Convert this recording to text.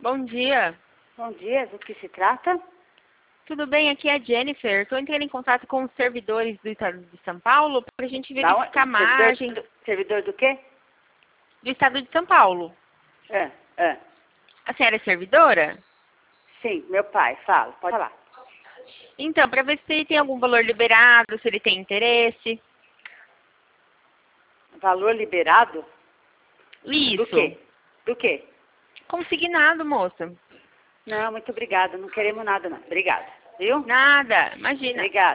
Bom dia. Bom dia, do que se trata? Tudo bem? Aqui é a Jennifer. Estou entrando em contato com os servidores do Estado de São Paulo para a gente verificar a margem Servidor do quê? do Estado de São Paulo. É. A senhora é servidora? Sim, meu pai, fala, pode falar. Então, para ver se tem algum valor liberado, se ele tem interesse. Valor liberado? Isso. Do quê? Do quê? Consignado, moça. Não, muito obrigada, não queremos nada não. Obrigada, viu? Nada, imagina. Obrigada.